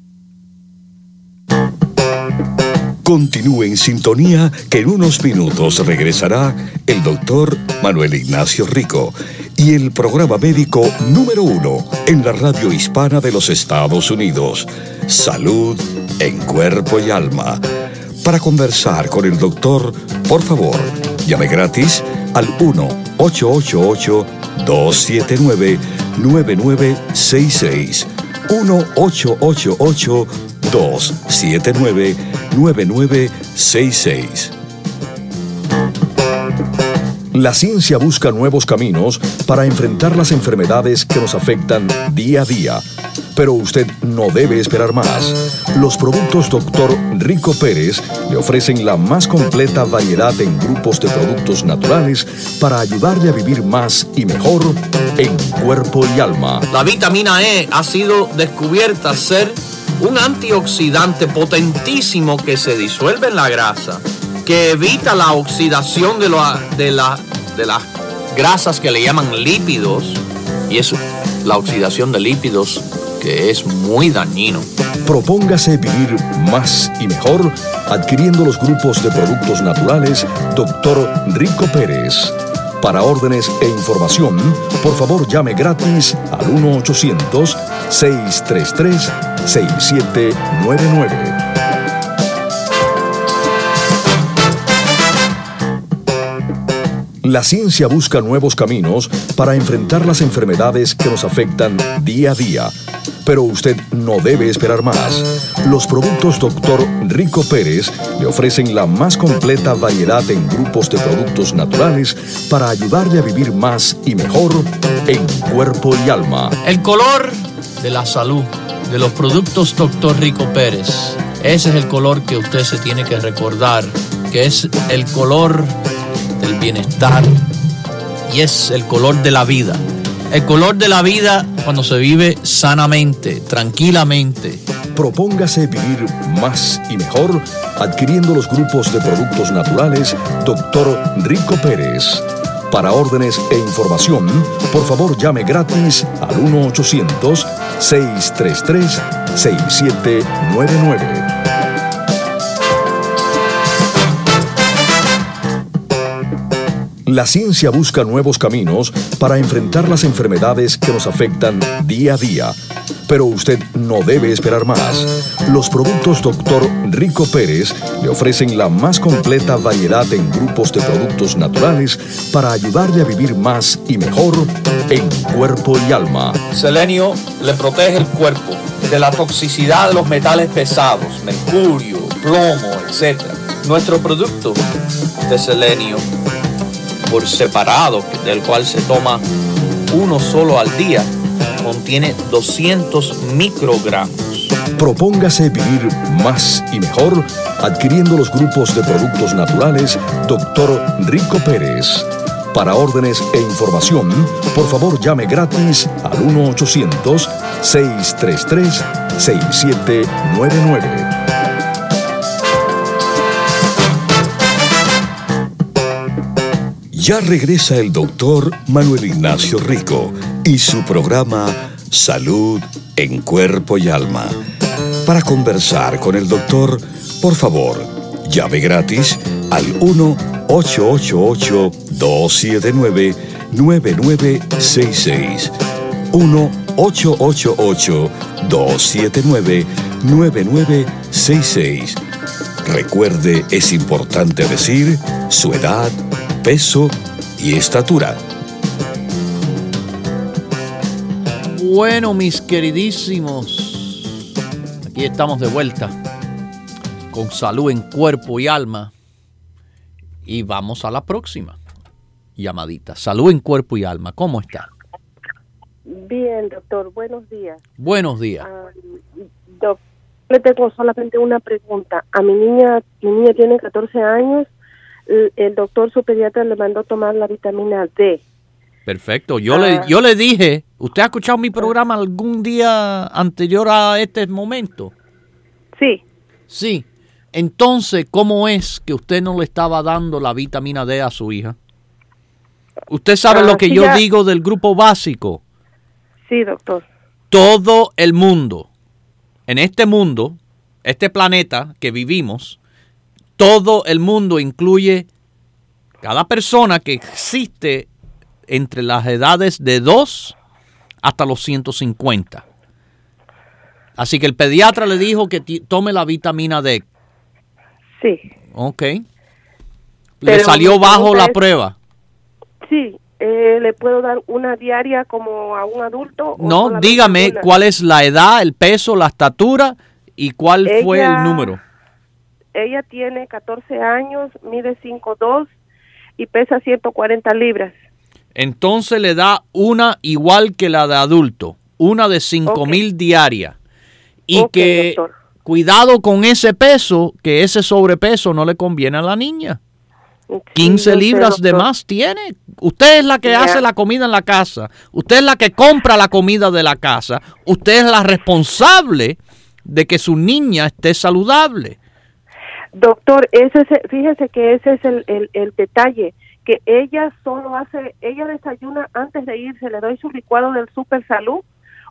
Speaker 1: Continúe en sintonía que en unos minutos regresará el doctor Manuel Ignacio Rico y el programa médico número 1 en la radio hispana de los Estados Unidos, Salud en Cuerpo y Alma. Para conversar con el doctor, por favor, llame gratis al 1-888-279-9966. 1-888-279-9966. La ciencia busca nuevos caminos para enfrentar las enfermedades que nos afectan día a día. Pero usted no debe esperar más. Los productos Dr. Rico Pérez le ofrecen la más completa variedad en grupos de productos naturales para ayudarle a vivir más y mejor en cuerpo y alma.
Speaker 2: La vitamina E ha sido descubierta ser un antioxidante potentísimo que se disuelve en la grasa, que evita la oxidación de las grasas que le llaman lípidos, y eso, la oxidación de lípidos que es muy dañino.
Speaker 1: Propóngase vivir más y mejor adquiriendo los grupos de productos naturales Dr. Rico Pérez. Para órdenes e información, por favor llame gratis al 1-800-633-6799. La ciencia busca nuevos caminos para enfrentar las enfermedades que nos afectan día a día. Pero usted no debe esperar más. Los productos Dr. Rico Pérez le ofrecen la más completa variedad en grupos de productos naturales para ayudarle a vivir más y mejor en cuerpo y alma.
Speaker 2: El color de la salud de los productos Dr. Rico Pérez. Ese es el color que usted se tiene que recordar, que es el color del bienestar y es el color de la vida. El color de la vida cuando se vive sanamente, tranquilamente.
Speaker 1: Propóngase vivir más y mejor adquiriendo los grupos de productos naturales Dr. Rico Pérez. Para órdenes e información, por favor llame gratis al 1-800-633-6799. La ciencia busca nuevos caminos para enfrentar las enfermedades que nos afectan día a día. Pero usted no debe esperar más. Los productos Dr. Rico Pérez le ofrecen la más completa variedad en grupos de productos naturales para ayudarle a vivir más y mejor en cuerpo y alma.
Speaker 2: Selenio le protege el cuerpo de la toxicidad de los metales pesados, mercurio, plomo, etc. Nuestro producto de selenio por separado, del cual se toma uno solo al día, contiene 200 microgramos.
Speaker 1: Propóngase vivir más y mejor adquiriendo los grupos de productos naturales Dr. Rico Pérez. Para órdenes e información, por favor llame gratis al 1-800-633-6799. Ya regresa el doctor Manuel Ignacio Rico y su programa Salud en Cuerpo y Alma. Para conversar con el doctor, por favor, llame gratis al 1-888-279-9966. 1-888-279-9966. Recuerde, es importante decir su edad, peso y estatura.
Speaker 2: Bueno, mis queridísimos, aquí estamos de vuelta con Salud en Cuerpo y Alma y vamos a la próxima llamadita. Salud en Cuerpo y Alma, ¿cómo está?
Speaker 5: Bien, doctor, buenos días.
Speaker 2: Buenos días.
Speaker 5: Doctor, le tengo solamente una pregunta. A mi niña tiene 14 años. El doctor, su pediatra, le mandó tomar la vitamina D.
Speaker 2: Perfecto. Yo le dije, ¿usted ha escuchado mi programa algún día anterior a este momento?
Speaker 5: Sí.
Speaker 2: Sí. Entonces, ¿cómo es que usted no le estaba dando la vitamina D a su hija? ¿Usted sabe lo que
Speaker 5: sí,
Speaker 2: yo
Speaker 5: ya
Speaker 2: digo del grupo básico?
Speaker 5: Sí, doctor.
Speaker 2: Todo el mundo, en este mundo, este planeta que vivimos, todo el mundo incluye cada persona que existe entre las edades de 2 hasta los 150. Así que el pediatra le dijo que tome la vitamina D.
Speaker 5: Sí.
Speaker 2: Ok. ¿Le
Speaker 5: Pero
Speaker 2: salió bajo la prueba?
Speaker 5: Sí. ¿Le puedo dar una diaria como a un adulto?
Speaker 2: No, dígame cuál es la edad, el peso, la estatura y cuál fue el número.
Speaker 5: Ella tiene 14 años, mide 5'2" y pesa 140 libras.
Speaker 2: Entonces le da una igual que la de adulto, una de 5,000 diarias. Y que
Speaker 5: doctor,
Speaker 2: cuidado con ese peso, que ese sobrepeso no le conviene a la niña. 15 libras de más tiene. Usted es la que hace la comida en la casa. Usted es la que compra la comida de la casa. Usted es la responsable de que su niña esté saludable.
Speaker 5: Doctor, fíjese que ese es el detalle, que ella ella desayuna antes de irse, le doy su licuado del Super Salud,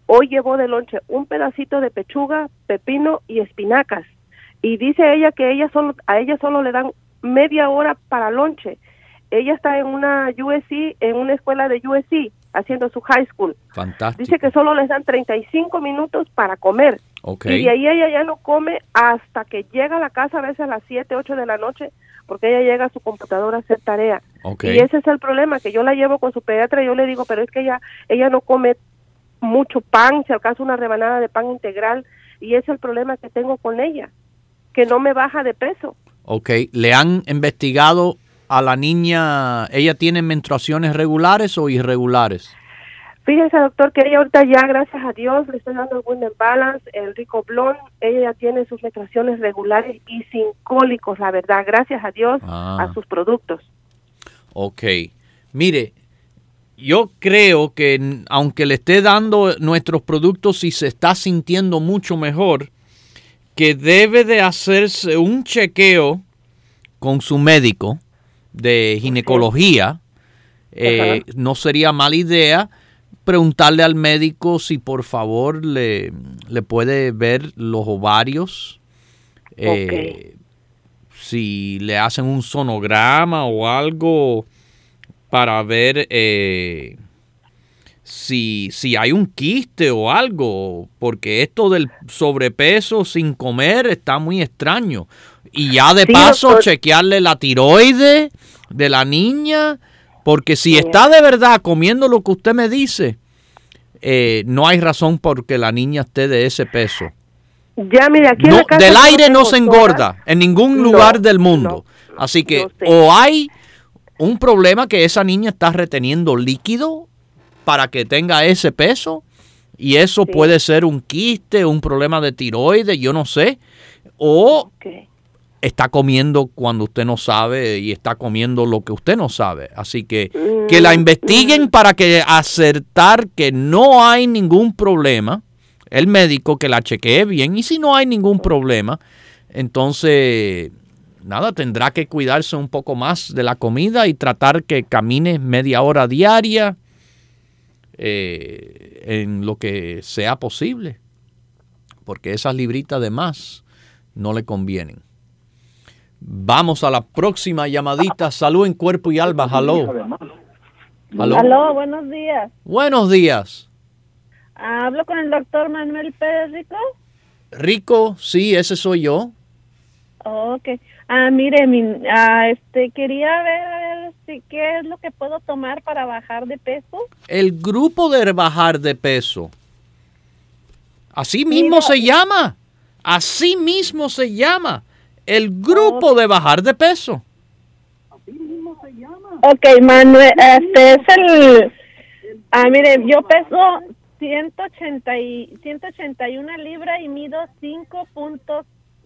Speaker 5: hoy llevó de lonche un pedacito de pechuga, pepino y espinacas. Y dice ella que a ella solo le dan media hora para lonche. Ella está en una USC, en una escuela de USC, haciendo su high school.
Speaker 2: Fantástico.
Speaker 5: Dice que solo les dan 35 minutos para comer.
Speaker 2: Okay.
Speaker 5: Y de ahí ella ya no come hasta que llega a la casa, a veces a las 7, 8 de la noche, porque ella llega a su computadora a hacer tarea.
Speaker 2: Okay.
Speaker 5: Y ese es el problema, que yo la llevo con su pediatra y yo le digo, pero es que ella no come mucho pan, si acaso una rebanada de pan integral, y ese es el problema que tengo con ella, que no me baja de peso.
Speaker 2: Ok, ¿le han investigado a la niña, ella tiene menstruaciones regulares o irregulares?
Speaker 5: Fíjese, doctor, que ella ahorita ya, gracias a Dios, le estoy dando el Women Balance, el Rico Blond, ella ya tiene sus menstruaciones regulares y sin cólicos, la verdad, gracias a Dios, a sus productos.
Speaker 2: Ok, mire, yo creo que aunque le esté dando nuestros productos y se está sintiendo mucho mejor, que debe de hacerse un chequeo con su médico de ginecología. No sería mala idea preguntarle al médico si por favor le puede ver los ovarios, si le hacen un sonograma o algo para ver si hay un quiste o algo, porque esto del sobrepeso sin comer está muy extraño. Y ya de paso, doctor, chequearle la tiroides de la niña, porque si está de verdad comiendo lo que usted me dice, no hay razón por que la niña esté de ese peso.
Speaker 5: Ya, mira, aquí en la casa
Speaker 2: del aire no se engorda en ningún lugar del mundo. Así que o hay un problema que esa niña está reteniendo líquido para que tenga ese peso, y eso puede ser un quiste, un problema de tiroides, yo no sé, o está comiendo cuando usted no sabe y está comiendo lo que usted no sabe. Así que la investiguen para que acertar que no hay ningún problema, el médico que la chequee bien, y si no hay ningún problema, entonces nada, tendrá que cuidarse un poco más de la comida y tratar que camine media hora diaria, en lo que sea posible, porque esas libritas de más no le convienen. Vamos a la próxima llamadita. Salud en cuerpo y alma. Aló.
Speaker 6: Aló, buenos días.
Speaker 2: Buenos días.
Speaker 6: Hablo con el doctor Manuel Pérez Rico.
Speaker 2: Rico, sí, ese soy yo.
Speaker 6: Ok. Mire, quería ver si qué es lo que puedo tomar para bajar de peso.
Speaker 2: El grupo de bajar de peso. Así mismo se llama. Así mismo se llama. El grupo de bajar de peso.
Speaker 6: Así mismo se llama. Ok, Manuel, es el... mire, yo peso 181 libras y mido 5.5.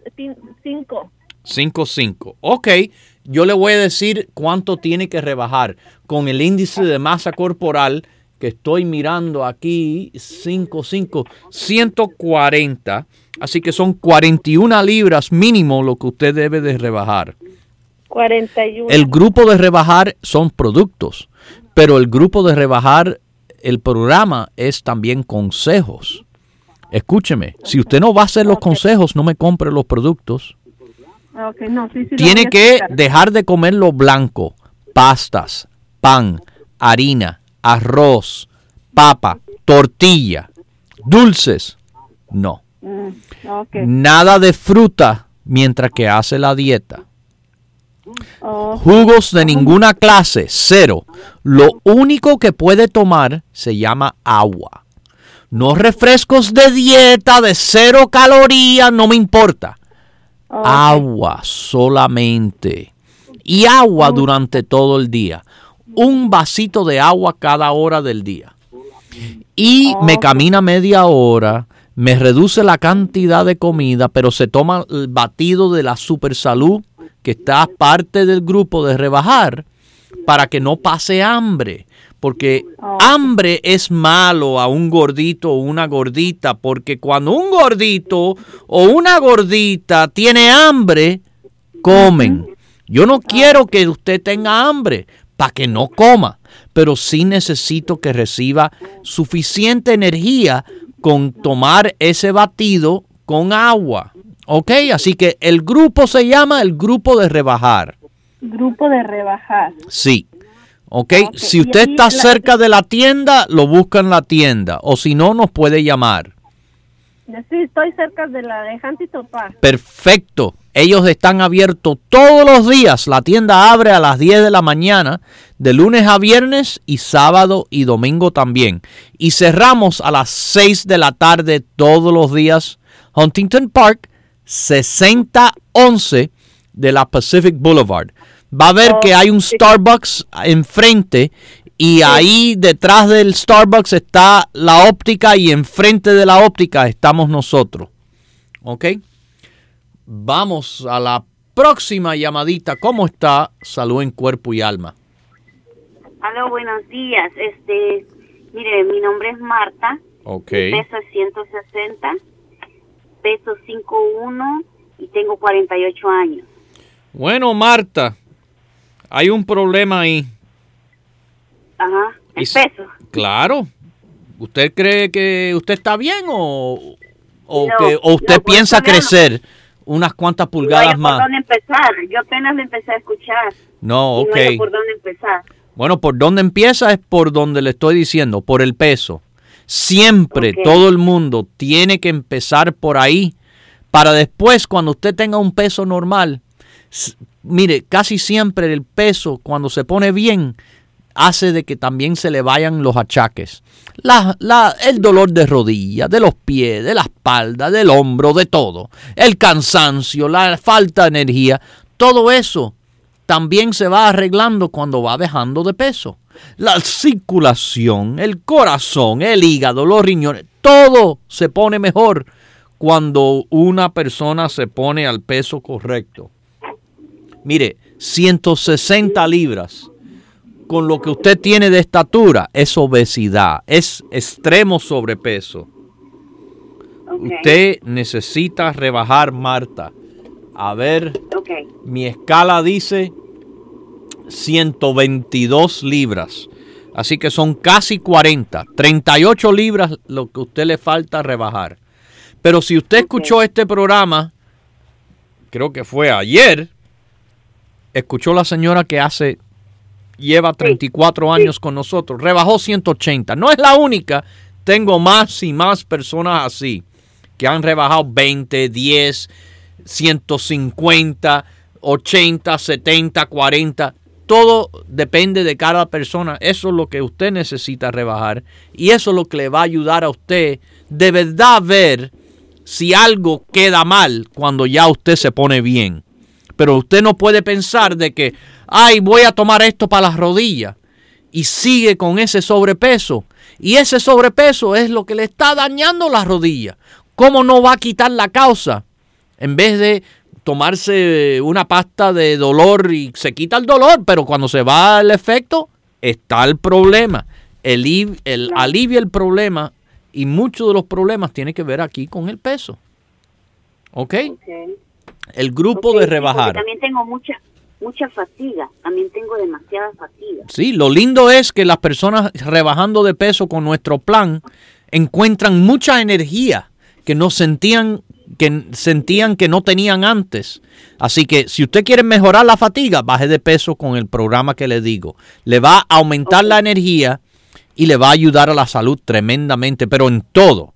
Speaker 2: 5.5. Ok, yo le voy a decir cuánto tiene que rebajar. Con el índice de masa corporal que estoy mirando aquí, 5.5, 140. Así que son 41 libras mínimo lo que usted debe de rebajar.
Speaker 6: 41.
Speaker 2: El grupo de rebajar son productos, pero el grupo de rebajar, el programa es también consejos. Escúcheme, si usted no va a hacer los consejos, no me compre los productos.
Speaker 6: Okay, no, sí,
Speaker 2: tiene que dejar de comer lo blanco, pastas, pan, harina, arroz, papa, tortilla, dulces, no. Nada de fruta mientras que hace la dieta. Jugos de ninguna clase, cero. Lo único que puede tomar se llama agua. No refrescos de dieta de 0 calorías, no me importa. Agua solamente. Y agua durante todo el día. Un vasito de agua cada hora del día. Y me camina media hora, me reduce la cantidad de comida, pero se toma el batido de la Super Salud, que está parte del grupo de rebajar, para que no pase hambre. Porque hambre es malo a un gordito o una gordita, porque cuando un gordito o una gordita tiene hambre, comen. Yo no quiero que usted tenga hambre para que no coma, pero sí necesito que reciba suficiente energía con tomar ese batido con agua. ¿Ok? Así que el grupo se llama el grupo de rebajar.
Speaker 6: Grupo de rebajar.
Speaker 2: Sí. ¿Ok? Si usted está cerca de la tienda, lo busca en la tienda. O si no, nos puede llamar.
Speaker 6: Sí, estoy cerca de la de Huntington Park.
Speaker 2: Perfecto. Ellos están abiertos todos los días. La tienda abre a las 10 de la mañana, de lunes a viernes y sábado y domingo también. Y cerramos a las 6 de la tarde todos los días. Huntington Park, 6011 de la Pacific Boulevard. Va a ver que hay un Starbucks enfrente y ahí detrás del Starbucks está la óptica y enfrente de la óptica estamos nosotros. ¿Ok? Vamos a la próxima llamadita. ¿Cómo está? Salud en cuerpo y alma.
Speaker 7: Aló, buenos días. Mire, mi nombre es Marta.
Speaker 2: Ok.
Speaker 7: Mi peso es 160, peso 5'1" y tengo 48 años.
Speaker 2: Bueno, Marta, hay un problema ahí.
Speaker 7: Ajá, el peso.
Speaker 2: Claro. ¿Usted cree que usted está bien o
Speaker 7: No,
Speaker 2: usted piensa crecer unas cuantas pulgadas más?
Speaker 7: ¿Por dónde empezar? Yo apenas lo empecé a escuchar.
Speaker 2: No, ok.
Speaker 7: No sé por dónde empezar.
Speaker 2: Bueno, por dónde empieza es por donde le estoy diciendo, por el peso. Siempre todo el mundo tiene que empezar por ahí para después, cuando usted tenga un peso normal, mire, casi siempre el peso, cuando se pone bien, hace de que también se le vayan los achaques. El dolor de rodilla, de los pies, de la espalda, del hombro, de todo. El cansancio, la falta de energía, todo eso también se va arreglando cuando va dejando de peso. La circulación, el corazón, el hígado, los riñones, todo se pone mejor cuando una persona se pone al peso correcto. Mire, 160 libras. Con lo que usted tiene de estatura, es obesidad, es extremo sobrepeso. Usted necesita rebajar, Marta. A ver, mi escala dice 122 libras. Así que son casi 40, 38 libras lo que a usted le falta rebajar. Pero si usted escuchó este programa, creo que fue ayer, escuchó la señora que lleva 34 años con nosotros, rebajó 180. No es la única, tengo más y más personas así, que han rebajado 20, 10, 150, 80, 70, 40. Todo depende de cada persona. Eso es lo que usted necesita rebajar. Y eso es lo que le va a ayudar a usted de verdad ver si algo queda mal cuando ya usted se pone bien. Pero usted no puede pensar de que, voy a tomar esto para las rodillas. Y sigue con ese sobrepeso. Y ese sobrepeso es lo que le está dañando las rodillas. ¿Cómo no va a quitar la causa? En vez de tomarse una pasta de dolor y se quita el dolor, pero cuando se va el efecto, está el problema. Alivia el problema y muchos de los problemas tienen que ver aquí con el peso. ¿Ok? El grupo de rebajar.
Speaker 7: También tengo mucha fatiga, también tengo demasiada fatiga.
Speaker 2: Sí, lo lindo es que las personas rebajando de peso con nuestro plan encuentran mucha energía que sentían que no tenían antes. Así que si usted quiere mejorar la fatiga, baje de peso con el programa que le digo. Le va a aumentar la energía y le va a ayudar a la salud tremendamente, pero en todo.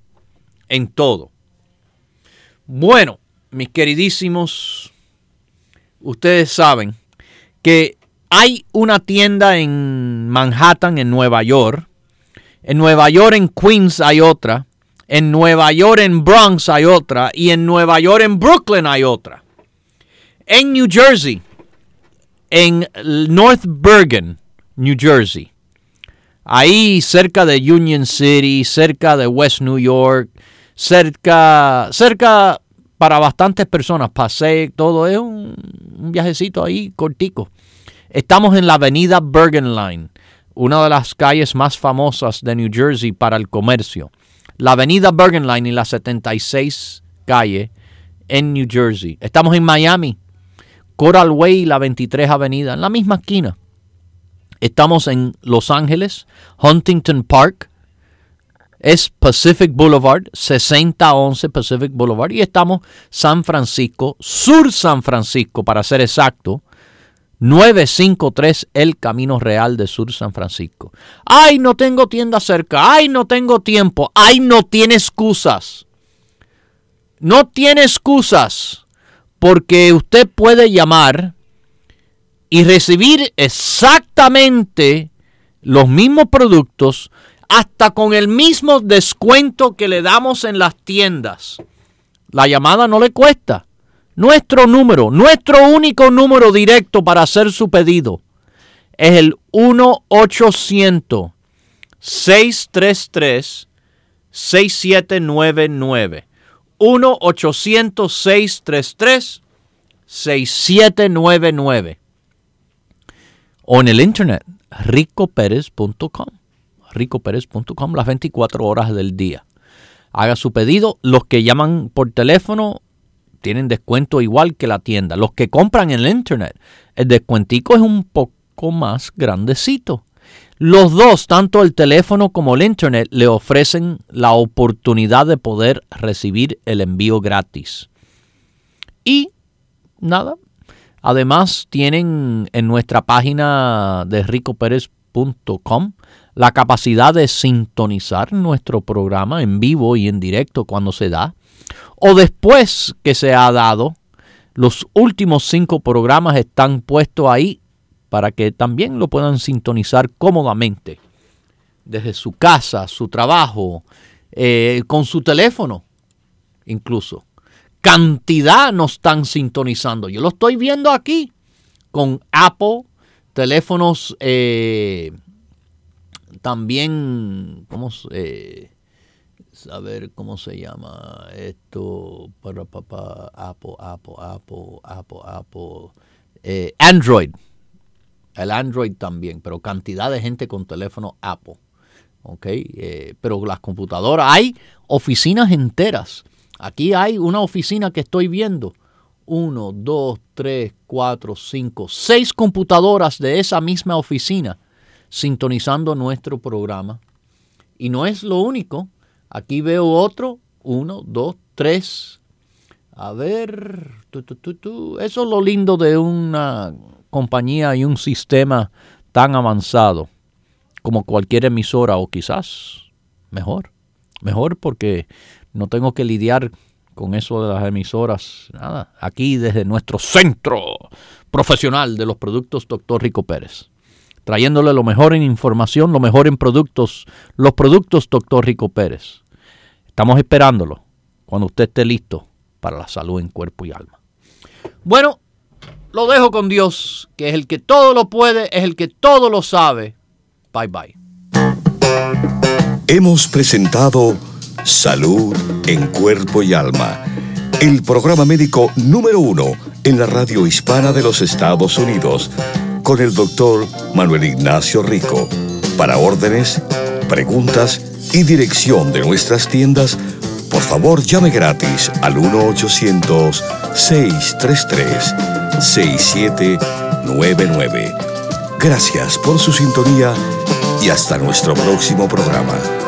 Speaker 2: Bueno, mis queridísimos, ustedes saben que hay una tienda en Manhattan, en Nueva York. En Nueva York, en Queens, hay otra. En Nueva York, en Bronx, hay otra. Y en Nueva York, en Brooklyn, hay otra. En New Jersey, en North Bergen, New Jersey. Ahí cerca de Union City, cerca de West New York, cerca para bastantes personas. Pasé, todo es un viajecito ahí cortico. Estamos en la avenida Bergen Line, una de las calles más famosas de New Jersey para el comercio. La avenida Bergen Line y la 76 calle en New Jersey. Estamos en Miami, Coral Way y la 23 avenida, en la misma esquina. Estamos en Los Ángeles, Huntington Park, es Pacific Boulevard, 6011 Pacific Boulevard, y estamos San Francisco, Sur San Francisco, para ser exacto, 953 El Camino Real de Sur San Francisco. ¡Ay, no tengo tienda cerca! ¡Ay, no tengo tiempo! ¡Ay, no tiene excusas! No tiene excusas, porque usted puede llamar y recibir exactamente los mismos productos, hasta con el mismo descuento que le damos en las tiendas. La llamada no le cuesta. Nuestro número, nuestro único número directo para hacer su pedido es el 1-800-633-6799. 1-800-633-6799. O en el internet, ricoperez.com. ricoperez.com, las 24 horas del día. Haga su pedido. Los que llaman por teléfono tienen descuento igual que la tienda. Los que compran en el internet, el descuentico es un poco más grandecito. Los dos, tanto el teléfono como el internet, le ofrecen la oportunidad de poder recibir el envío gratis. Y nada, además tienen en nuestra página de ricoperez.com la capacidad de sintonizar nuestro programa en vivo y en directo cuando se da, o después que se ha dado. Los últimos 5 programas están puestos ahí para que también lo puedan sintonizar cómodamente desde su casa, su trabajo, con su teléfono incluso. Cantidad nos están sintonizando. Yo lo estoy viendo aquí con Apple, teléfonos también, saber cómo se llama esto, para Apple, Android. El Android también, pero cantidad de gente con teléfono Apple. Pero las computadoras, hay oficinas enteras. Aquí hay una oficina que estoy viendo. 1, 2, 3, 4, 5, 6 computadoras de esa misma oficina sintonizando nuestro programa. Y no es lo único. Aquí veo otro. 1, 2, 3. A ver. Eso es lo lindo de una compañía y un sistema tan avanzado como cualquier emisora, o quizás mejor. Mejor porque no tengo que lidiar con eso de las emisoras. Nada. Aquí desde nuestro centro profesional de los productos Dr. Rico Pérez, trayéndole lo mejor en información, lo mejor en productos, los productos Dr. Rico Pérez. Estamos esperándolo cuando usted esté listo para la salud en cuerpo y alma. Bueno, lo dejo con Dios, que es el que todo lo puede, es el que todo lo sabe. Bye bye.
Speaker 1: Hemos presentado Salud en Cuerpo y Alma, el programa médico número 1 en la radio hispana de los Estados Unidos, con el doctor Manuel Ignacio Rico. Para órdenes, preguntas y dirección de nuestras tiendas, por favor llame gratis al 1-800-633-6799. Gracias por su sintonía y hasta nuestro próximo programa.